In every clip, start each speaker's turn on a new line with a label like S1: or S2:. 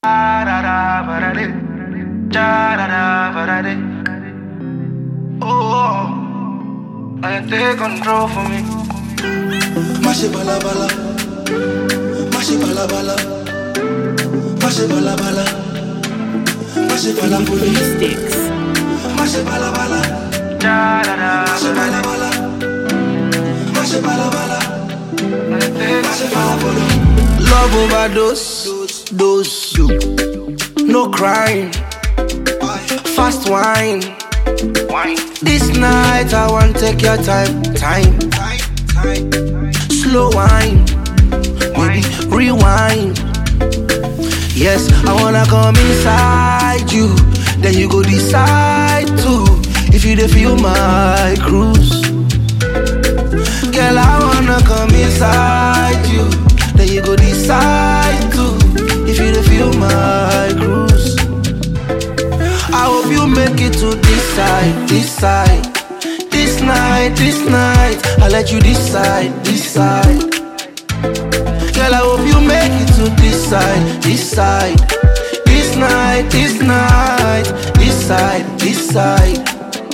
S1: Oh, I take control for me.
S2: Mashi bala bala, mashi bala bala, mashi bala bala, mashi bala bala,
S3: Sticks.
S2: mashi bala bala, mashi bala bala, mashi bala bala, mashi bala bala. Love overdose, dose, no crying, fast wine. This night I want take your time. Slow wine, baby, rewind. Yes, I wanna come inside you. Then you go decide to if you dey feel my cruise. Girl, I wanna come inside you. Then you go decide to if you dey feel my cruise. I hope you make it to this side, this side. This night, I'll let you decide. Girl, I hope you make it to this side. This night, this side.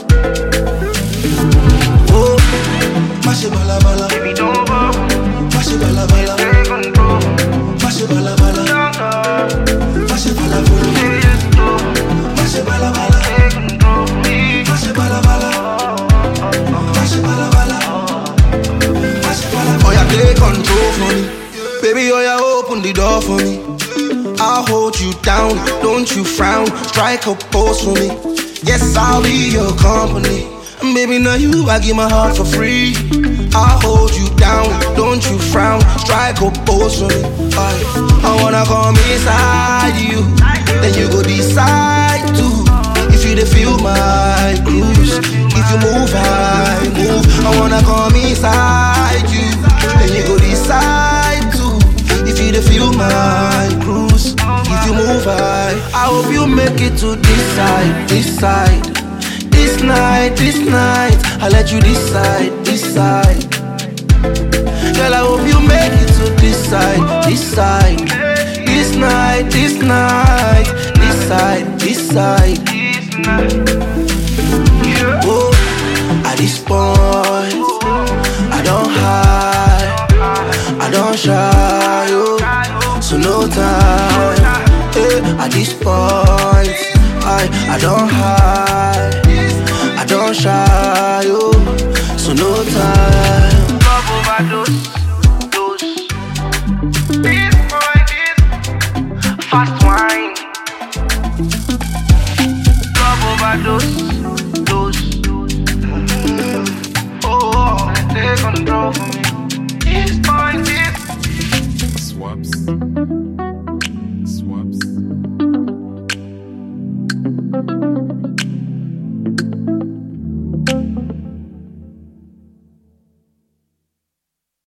S2: Oh, mashi bala bala,
S1: Baby, don't go.
S2: mashi bala bala,
S1: Take control.
S2: mashi bala bala, mashi bala bala,
S1: Baby, just go.
S2: mashi bala bala,
S1: Take control.
S2: mashi bala bala, mashi bala bala, mashi bala bala. Oh, yeah, take control for me, baby. Oh, yeah, open the door for me. I'll hold you down, don't you frown. Strike a pose for me. Yes, I'll be your company. And baby, now you, I give my heart for free. I'll hold you down, don't you frown. Strike a pose for me. I wanna come inside you. Then you go decide to if you dey feel my cruise. If you move, I move. I wanna come inside you. Then you go decide to if you dey feel my cruise. If you move, I hope you make it to this side. This night, I'll let you decide. Girl, I hope you make it to this side. This side. Oh, at this point, I don't hide, I don't shy, oh, so no time. At this point, I don't hide, I don't shy, oh, so no time.
S1: Love overdose, dose. This boy, this fast wine. Love overdose.